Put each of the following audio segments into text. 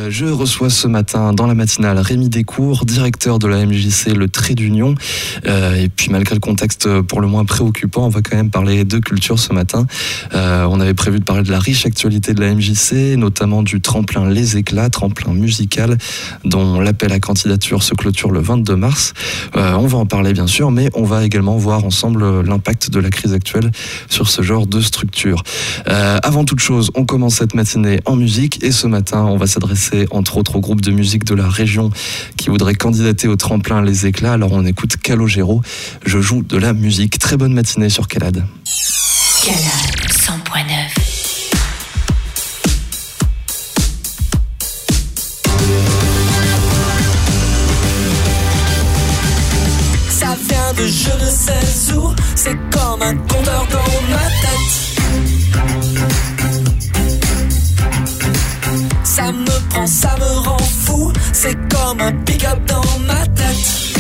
Je reçois ce matin dans la matinale Rémi Descours, directeur de la MJC Le Trait d'Union. Et puis malgré le contexte pour le moins préoccupant, on va quand même parler de culture ce matin. On avait prévu de parler de la riche actualité de la MJC, notamment du tremplin Les Éclats, tremplin musical dont l'appel à candidature se clôture le 22 mars. On va en parler bien sûr, mais on va également voir ensemble l'impact de la crise actuelle sur ce genre de structure. Avant toute chose, on commence cette matinée en musique et ce matin, on va s'adresser entre autres au groupe de musique de la région qui voudrait candidater au tremplin Les Éclats. Alors on écoute Calogero, je joue de la musique. Très bonne matinée sur Calade. Calade 100.9. Ça vient de je ne sais où, c'est comme un compteur dans ma tête. Ça me prend, ça me rend fou, c'est comme un pick-up dans ma tête.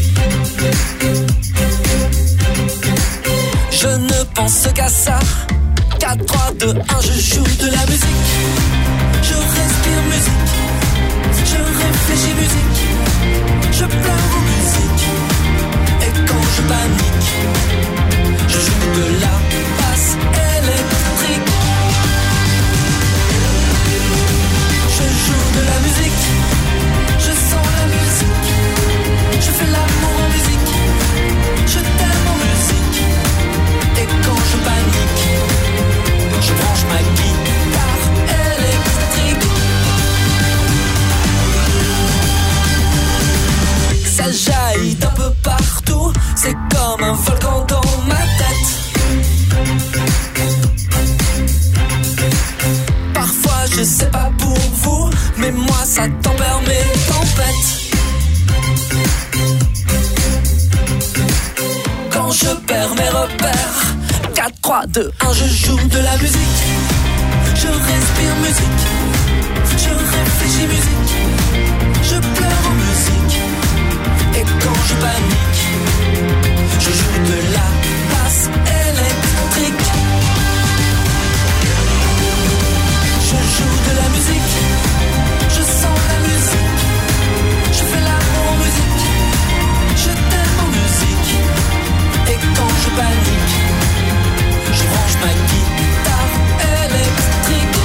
Je ne pense qu'à ça, 4, 3, 2, 1, je joue de la musique. Je respire musique, je réfléchis musique, je pleure en musique. Et quand je panique, je joue de la basse électrique. Je joue de la musique, je sens la musique, je fais l'amour en musique, je t'aime en musique. Et quand je panique, je branche ma guitare électrique. Ça jaillit d'un peu partout, c'est comme un volcan dans ma tête. Parfois je sais pas pour vous, mais moi ça tempère mes tempêtes. Quand je perds mes repères, 4, 3, 2, 1, je joue de la musique. Je respire musique, je réfléchis musique, je pleure en musique. Et quand je panique, je joue de la basse électrique. Je joue de la musique, je sens la musique, je fais l'amour en musique, je t'aime en musique. Et quand je panique, je branche ma guitare électrique.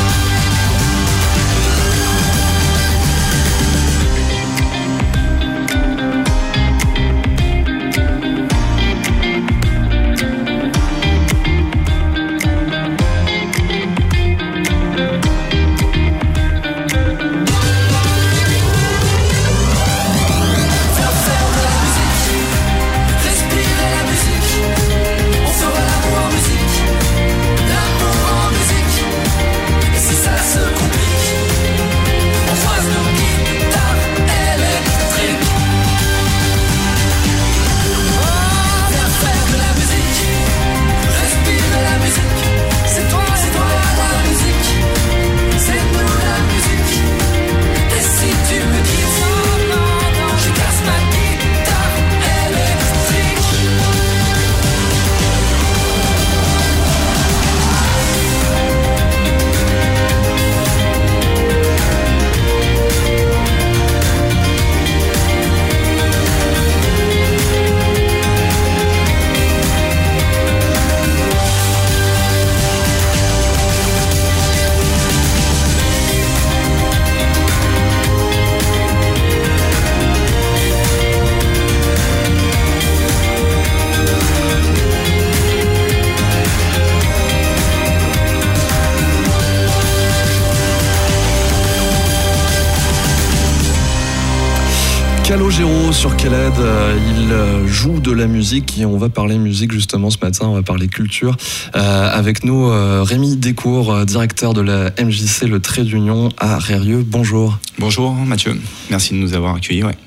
Calogero sur Calade, il joue de la musique et on va parler musique justement ce matin, on va parler culture. Avec nous Rémi Descours, directeur de la MJC Le Trait d'Union à Rérieux. Bonjour. Bonjour Mathieu, merci de nous avoir accueillis. Ouais.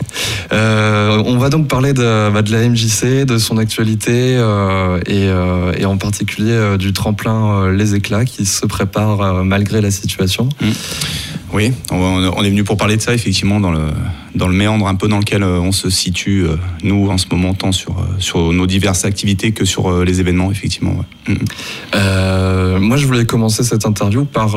On va donc parler de la MJC, de son actualité et en particulier du tremplin Les Éclats qui se prépare malgré la situation. Oui, on est venu pour parler de ça, effectivement, dans le méandre un peu dans lequel on se situe, nous, en ce moment, tant sur nos diverses activités que sur les événements, effectivement. Ouais. Moi, je voulais commencer cette interview par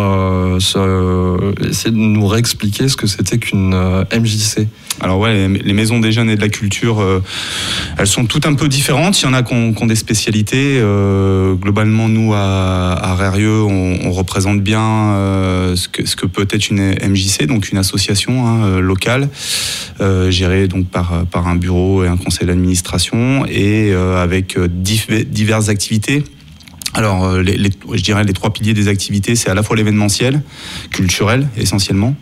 essayer de nous réexpliquer ce que c'était qu'une MJC. Alors ouais, les maisons des jeunes et de la culture, elles sont toutes un peu différentes. Il y en a qui ont des spécialités. Globalement, nous, à Rérieux, on représente bien ce que peut être une MJC, donc une association locale, gérée donc par un bureau et un conseil d'administration, et avec diverses activités. Alors, je dirais les 3 piliers des activités, c'est à la fois l'événementiel, culturel essentiellement,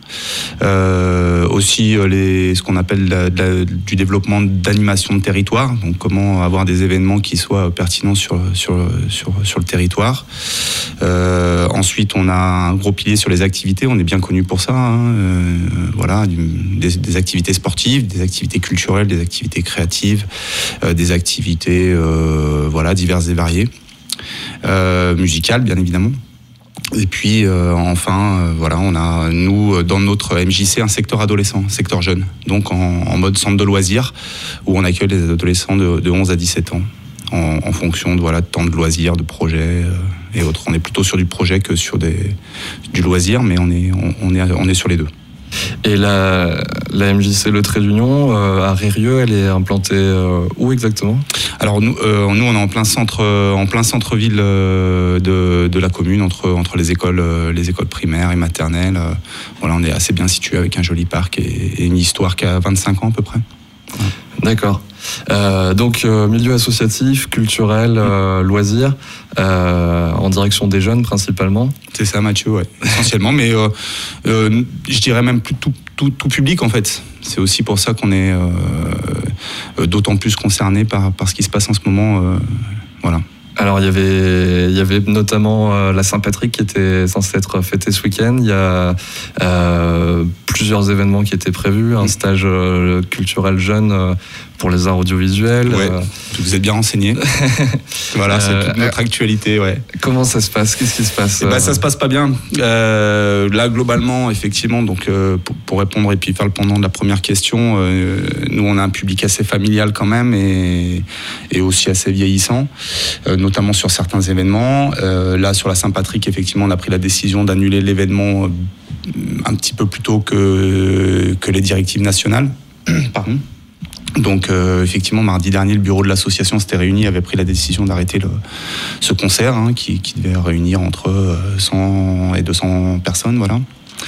aussi ce qu'on appelle du développement d'animation de territoire, donc comment avoir des événements qui soient pertinents sur le territoire. Ensuite, on a un gros pilier sur les activités, on est bien connu pour ça, voilà, des activités sportives, des activités culturelles, des activités créatives, des activités voilà, diverses et variées. Musicale bien évidemment, et puis enfin voilà, on a nous dans notre MJC un secteur adolescent, secteur jeune, donc en mode centre de loisirs où on accueille les adolescents de 11 à 17 ans en fonction de temps de loisirs, de projets et autres. On est plutôt sur du projet que sur du loisir, mais on est sur les deux. Et la MJC Le Trait d'Union à Rérieux, elle est implantée où exactement ? Alors nous on est en plein centre-ville de la commune, entre les écoles primaires et maternelles. Voilà, on est assez bien situé avec un joli parc et une histoire qui a 25 ans à peu près. Voilà. D'accord. Donc milieu associatif, culturel, loisirs, en direction des jeunes principalement. C'est ça, Mathieu, ouais, essentiellement, mais je dirais même plus tout public en fait. C'est aussi pour ça qu'on est d'autant plus concerné par ce qui se passe en ce moment. Voilà. Alors il y avait notamment la Saint-Patrick qui était censée être fêtée ce week-end. Il y a plusieurs événements qui étaient prévus, un stage culturel jeune pour les arts audiovisuels. Ouais, vous êtes bien renseigné. Voilà, c'est toute notre actualité. Ouais. Comment ça se passe ? Qu'est-ce qui se passe ? Ça se passe pas bien. Là, globalement, effectivement, donc pour répondre et puis faire le pendant de la première question, nous, on a un public assez familial quand même et aussi assez vieillissant, notamment sur certains événements. Là, sur la Saint-Patrick, effectivement, on a pris la décision d'annuler l'événement un petit peu plus tôt que les directives nationales. Pardon. Donc effectivement, mardi dernier, le bureau de l'association s'était réuni, avait pris la décision d'arrêter ce concert qui devait réunir entre 100 et 200 personnes, voilà.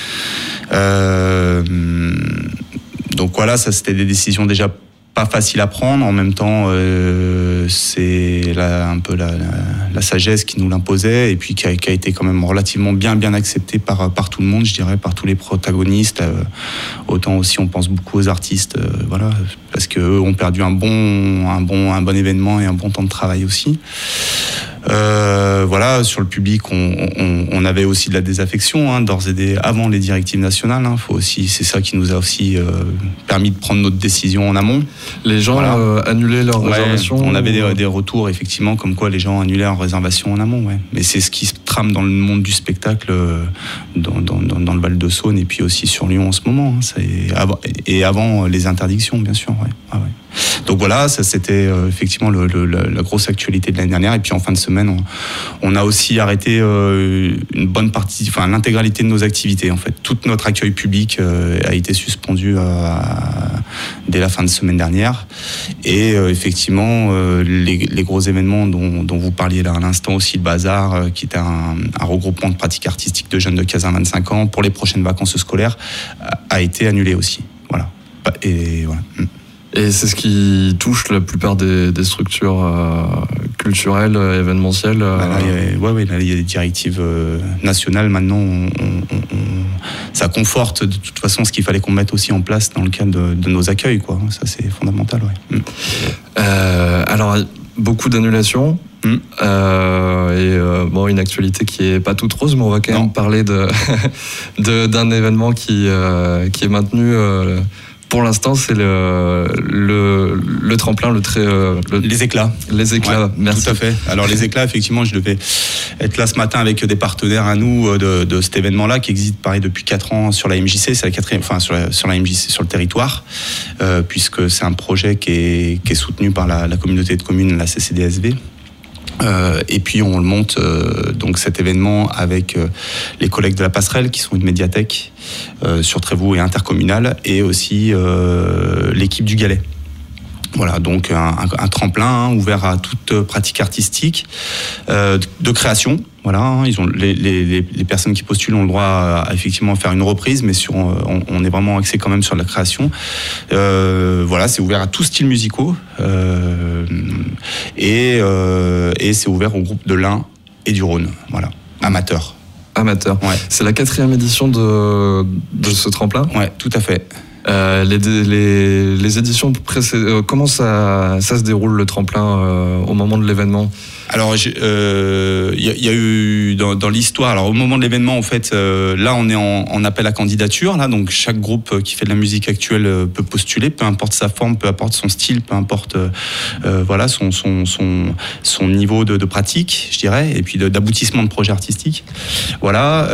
Donc voilà, ça c'était des décisions déjà pas faciles à prendre. En même temps, c'est un peu la sagesse qui nous l'imposait et puis qui a été quand même relativement bien acceptée par tout le monde, je dirais, par tous les protagonistes. Autant aussi, on pense beaucoup aux artistes, voilà, parce qu'eux ont perdu un bon événement et un bon temps de travail aussi. Voilà, sur le public, on avait aussi de la désaffection, d'ores et déjà avant les directives nationales. C'est ça qui nous a aussi permis de prendre notre décision en amont. Les gens annulaient leurs réservations. On avait des retours effectivement comme quoi les gens annulaient leurs réservations en amont. Ouais. Mais c'est ce qui se trame dans le monde du spectacle, dans le Val-de-Saône et puis aussi sur Lyon en ce moment. Et avant les interdictions, bien sûr. Ouais. Ah ouais. Donc voilà, ça c'était effectivement la grosse actualité de l'année dernière. Et puis en fin de semaine, on a aussi arrêté une bonne partie, enfin l'intégralité de nos activités. En fait, tout notre accueil public a été suspendu dès la fin de semaine dernière. Et effectivement, les gros événements dont vous parliez là à l'instant aussi, le Bazar, qui était un regroupement de pratiques artistiques de jeunes de 15 à 25 ans pour les prochaines vacances scolaires, a été annulé aussi. Voilà. Et voilà. Et c'est ce qui touche la plupart des structures culturelles, événementielles. Là, il y a des directives nationales. Maintenant, ça conforte de toute façon ce qu'il fallait qu'on mette aussi en place dans le cadre de nos accueils, quoi. Ça, c'est fondamental. Ouais. Alors, beaucoup d'annulations. Une actualité qui est pas toute rose, mais on va quand même parler d'un événement qui est maintenu Pour l'instant, c'est le tremplin, les éclats. Les éclats, ouais, merci. Tout à fait. Alors les éclats, effectivement, je devais être là ce matin avec des partenaires à nous de cet événement-là qui existe pareil depuis 4 ans sur la MJC. C'est la quatrième, enfin sur la MJC sur le territoire, puisque c'est un projet qui est soutenu par la communauté de communes, la CCDSV. Et puis on le monte donc cet événement avec les collègues de la Passerelle qui sont une médiathèque sur Trévoux et intercommunale, et aussi l'équipe du Galet. Voilà, donc un tremplin ouvert à toute pratique artistique, de création. Voilà, ils ont les personnes qui postulent ont le droit à effectivement faire une reprise, mais on est vraiment axé quand même sur la création. Voilà, c'est ouvert à tous styles musicaux, et c'est ouvert au groupe de l'Ain et du Rhône. Voilà, amateurs. Amateur. Ouais. C'est la 4e édition de ce tremplin. Ouais, tout à fait. Les éditions précédentes, comment ça se déroule le tremplin au moment de l'événement? Alors, il y a eu dans l'histoire. Alors, au moment de l'événement, en fait, là, on est en appel à candidature. Là, donc chaque groupe qui fait de la musique actuelle peut postuler, peu importe sa forme, peu importe son style, peu importe voilà son niveau de pratique, je dirais, et puis d'aboutissement de projet artistique. Voilà.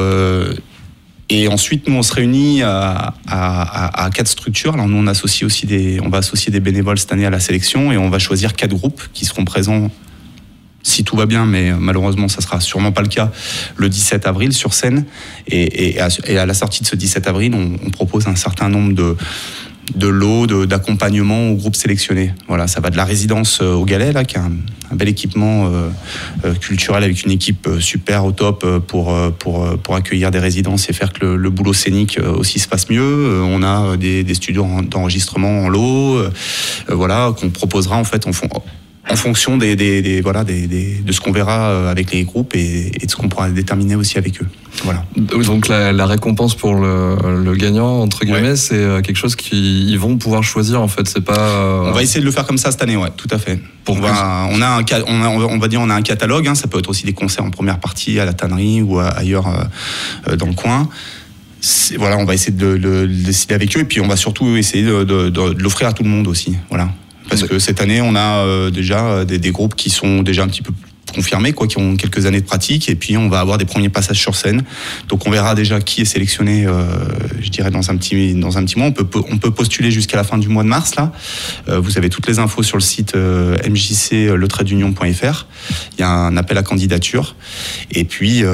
Et ensuite, nous, on se réunit à 4 structures. Alors, nous, on va associer des bénévoles cette année à la sélection, et on va choisir 4 groupes qui seront présents, si tout va bien, mais malheureusement, ça sera sûrement pas le cas, le 17 avril sur scène. Et à la sortie de ce 17 avril, on propose un certain nombre de lots, d'accompagnement aux groupes sélectionnés. Voilà, ça va de la résidence au Galet, là, qui a un bel équipement culturel avec une équipe super au top pour accueillir des résidences et faire que le boulot scénique aussi se passe mieux. On a des studios d'enregistrement en lot, voilà, qu'on proposera en fait en fonction de ce qu'on verra avec les groupes et de ce qu'on pourra déterminer aussi avec eux. Voilà. Donc la récompense pour le gagnant, entre guillemets, ouais, c'est quelque chose qu'ils vont pouvoir choisir, en fait. C'est pas. On va essayer de le faire comme ça cette année, ouais, tout à fait. On a un catalogue, hein, ça peut être aussi des concerts en première partie à la tannerie ou ailleurs dans le coin. Voilà, on va essayer de le décider avec eux, et puis on va surtout essayer de l'offrir à tout le monde aussi. Voilà. Parce que cette année, on a déjà des groupes qui sont déjà un petit peu confirmés, qui ont quelques années de pratique, et puis on va avoir des premiers passages sur scène. Donc on verra déjà qui est sélectionné, je dirais dans un petit mois. On peut postuler jusqu'à la fin du mois de mars là. Vous avez toutes les infos sur le site mjc-le-trait-d'union.fr. Il y a un appel à candidature, et puis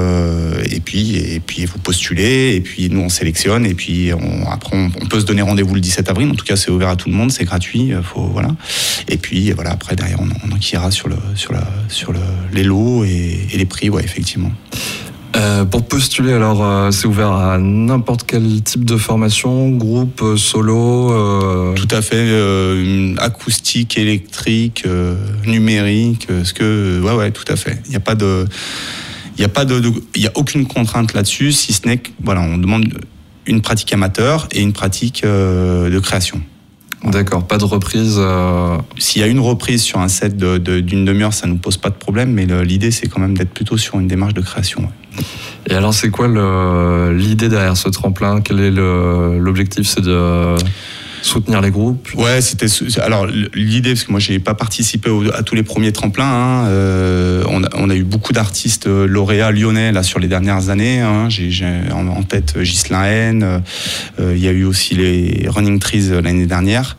vous postulez, et puis nous on sélectionne, et puis après on peut se donner rendez-vous le 17 avril. En tout cas, c'est ouvert à tout le monde, c'est gratuit. Voilà. Et puis voilà, après derrière on enquillera sur les lots et les prix, ouais, effectivement. Pour postuler, alors, c'est ouvert à n'importe quel type de formation, groupe, solo Tout à fait, acoustique, électrique, numérique, ouais, tout à fait. Il n'y a aucune contrainte là-dessus, si ce n'est que, voilà, on demande une pratique amateur et une pratique de création. D'accord, pas de reprise. S'il y a une reprise sur un set d'une demi-heure, ça ne nous pose pas de problème, mais l'idée, c'est quand même d'être plutôt sur une démarche de création. Ouais. Et alors, c'est quoi l'idée derrière ce tremplin? Quel est l'objectif? C'est de soutenir les groupes? Ouais, alors l'idée, parce que moi j'ai pas participé à tous les premiers tremplins, hein, on a eu beaucoup d'artistes lauréats lyonnais là sur les dernières années, hein. J'ai en tête Ghislain Haine, il y a eu aussi les Running Trees l'année dernière.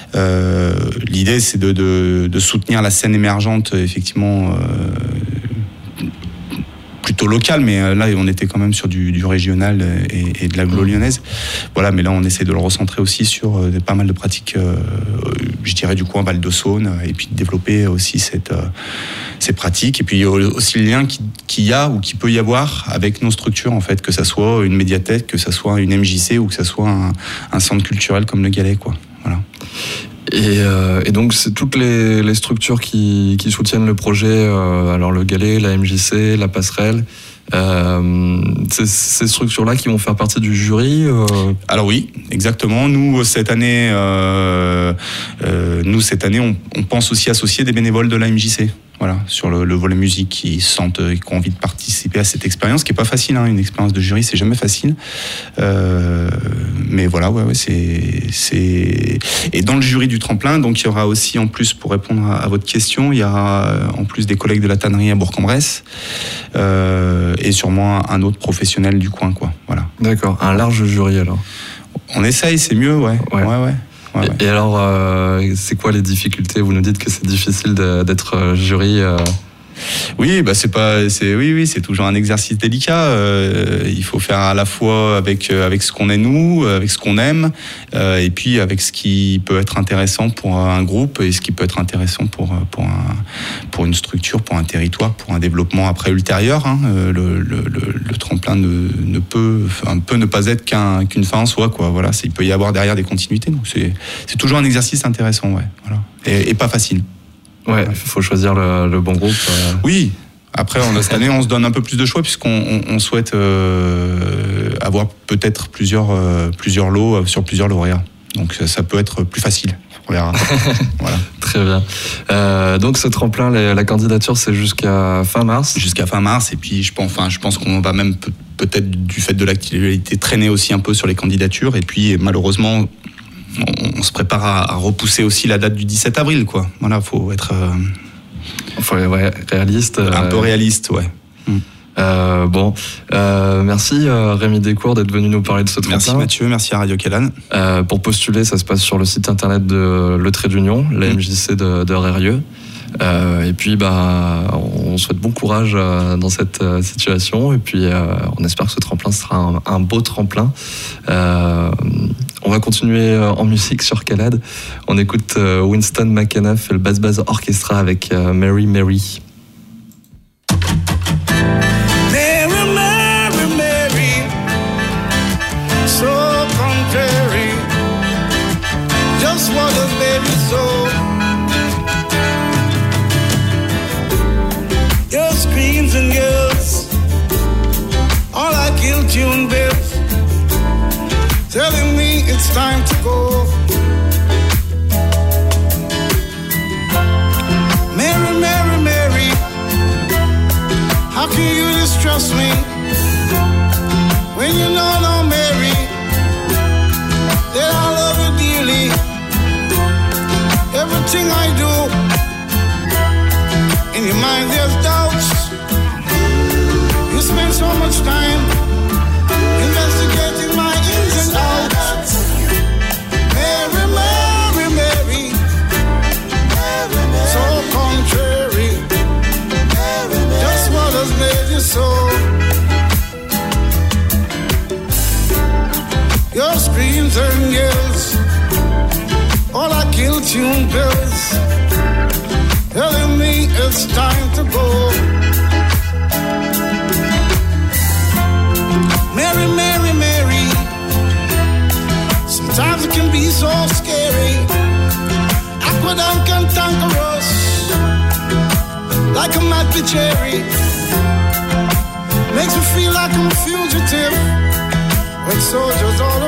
L'idée, c'est de soutenir la scène émergente, effectivement, plutôt local, mais là on était quand même sur du régional et de l'agglo lyonnaise. Voilà, mais là on essaie de le recentrer aussi sur pas mal de pratiques, je dirais du coin Val-de-Saône, et puis de développer aussi ces pratiques, et puis aussi le lien qu'il y a ou qu'il peut y avoir avec nos structures, en fait, que ça soit une médiathèque, que ça soit une MJC ou que ça soit un centre culturel comme le Galet, quoi. Voilà. Et donc c'est toutes les structures qui soutiennent le projet, alors le Galet, la MJC, la Passerelle, ces structures-là qui vont faire partie du jury. Alors oui, exactement. Nous cette année, on pense aussi associer des bénévoles de la MJC. Voilà, sur le volet musique, qui sentent, qui ont envie de participer à cette expérience, qui est pas facile, hein, une expérience de jury, c'est jamais facile. Mais voilà, ouais, c'est. Et dans le jury du tremplin, donc il y aura aussi, en plus, pour répondre à votre question, il y aura en plus des collègues de la tannerie à Bourg-en-Bresse, et sûrement un autre professionnel du coin, quoi. Voilà. D'accord, un large jury alors. On essaye, c'est mieux, ouais. Et alors, c'est quoi les difficultés ? Vous nous dites que c'est difficile d'être jury. Oui, bah c'est toujours un exercice délicat. Il faut faire à la fois avec ce qu'on est nous, avec ce qu'on aime, et puis avec ce qui peut être intéressant pour un groupe et ce qui peut être intéressant pour une structure, pour un territoire, pour un développement après ultérieur. Hein. Le tremplin ne peut ne pas être qu'une fin en soi, quoi. Voilà, il peut y avoir derrière des continuités. Donc c'est toujours un exercice intéressant, ouais. Voilà, et pas facile. Ouais, il faut choisir le bon groupe. Oui. Après, cette année, on se donne un peu plus de choix puisqu'on souhaite avoir peut-être plusieurs lots sur plusieurs lauréats. Donc ça peut être plus facile. On verra. Voilà. Très bien. Donc ce tremplin, la candidature, c'est jusqu'à fin mars. Jusqu'à fin mars. Et puis je pense qu'on va même peut-être du fait de l'actualité traîner aussi un peu sur les candidatures. Et puis malheureusement, on se prépare à repousser aussi la date du 17 avril, quoi. Voilà, faut être réaliste. Un peu réaliste, ouais. Merci Rémi Descours d'être venu nous parler de ce tremplin. Merci Mathieu, merci à Radio Calan. Pour postuler, ça se passe sur le site internet de Le Trait d'Union, la MJC de Rérieux. Et puis on souhaite bon courage dans cette situation, et puis on espère que ce tremplin sera un beau tremplin. On va continuer en musique sur Calade. On écoute Winston McAnuff et le Bass Bass Orchestra avec Mary Mary. Mary, Mary, Mary, so contrary, just what a baby so. Your screams and yells, all I kill tune bills, telling me it's time to go. Mary, Mary, Mary, how can you distrust me when you know, no, Mary, that I love you dearly? Everything I do, in your mind there's doubts. You spend so much time investigating my ins and outs. Mary, Mary, Mary, so contrary, just what has made you so. Your screams and yells, all I kill tune bills, telling me it's time to go. Mary, Mary, Mary, sometimes it can be so scary. Aqueduct can cantankerous, like a matty cherry. Makes me feel like I'm a fugitive with soldiers all around.